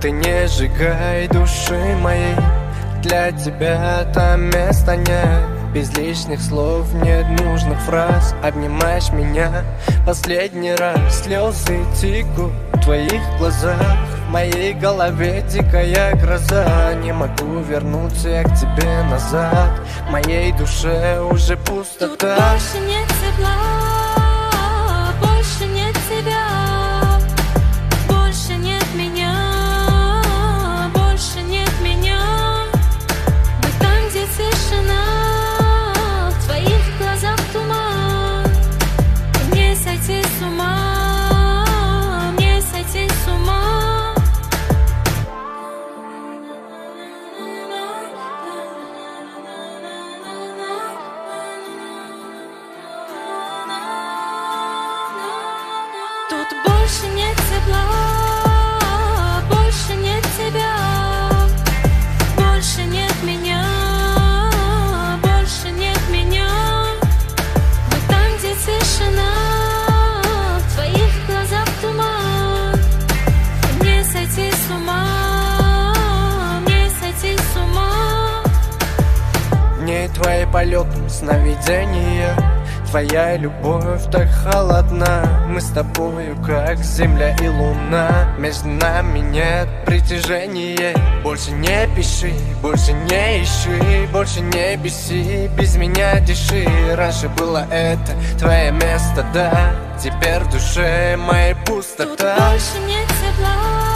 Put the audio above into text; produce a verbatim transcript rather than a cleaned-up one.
Только не сжигай души моей, для тебя там места нет. Без лишних слов, нет нужных фраз. Обнимаешь меня последний раз. Слезы текут в твоих глазах, в моей голове дикая гроза. Не могу вернуться я к тебе назад, в моей душе уже пустота. Тут больше нет тепла, больше нет тебя, больше нет меня, больше нет меня. Мы там, где тишина, в твоих глазах туман. Мне сойти с ума, мне сойти с ума. Тут больше нет тепла, больше нет тебя, больше нет меня, больше нет меня. Мы там, где тишина, в твоих глазах туман. Мне сойти с ума, мне сойти с ума. Дни твои полетом сновидения, твоя любовь так холодна. Мы с тобою как земля и луна, между нами нет притяжения. Больше не пиши, больше не ищи, больше не беси, без меня дыши. Раньше было это твое место, да, теперь в душе моей Тут пустота. больше нет тепла,